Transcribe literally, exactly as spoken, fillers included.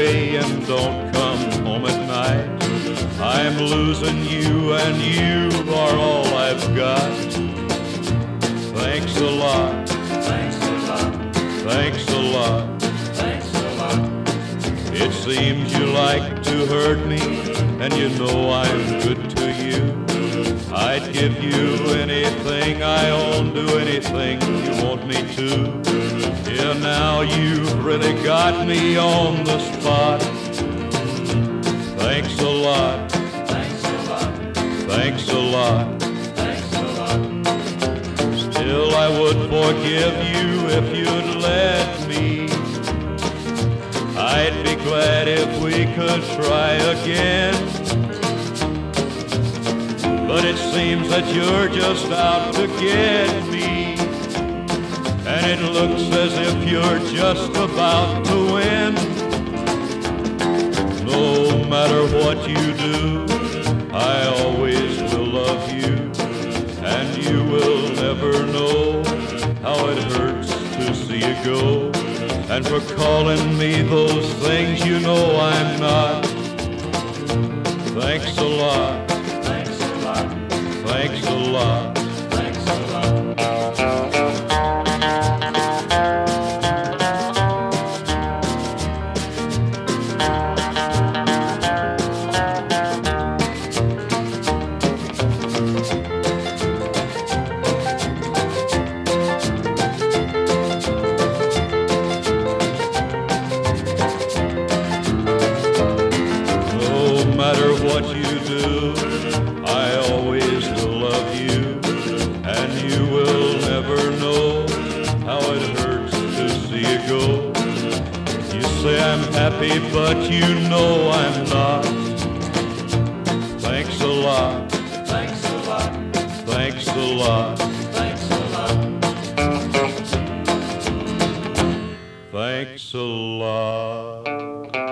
away and don't come home at night. I'm losing you and you are all I've got. Thanks a lot. Thanks a lot. Thanks a lot. Thanks a lot. It seems you like to hurt me, and you know I'm good to you. I'd give you anything I own, do anything you want me to. Yeah, now you've really got me on the spot. Thanks a lot. Thanks a lot. Thanks a lot. Thanks a lot. Still I would forgive you if you'd let me. I'd be glad if we could try again. But it seems that you're just out to get me, and it looks as if you're just about to win. No matter what you do, I always will love you, and you will never know how it hurts to see you go. And for calling me those things you know I'm not, thanks a lot. Thanks a lot. Thanks a lot. Thanks a lot. No matter what you do, I always will love you, and you will never know how it hurts to see you go. You say I'm happy, but you know I'm not. Thanks a lot. Thanks a lot. Thanks a lot. Thanks a lot. Thanks a lot.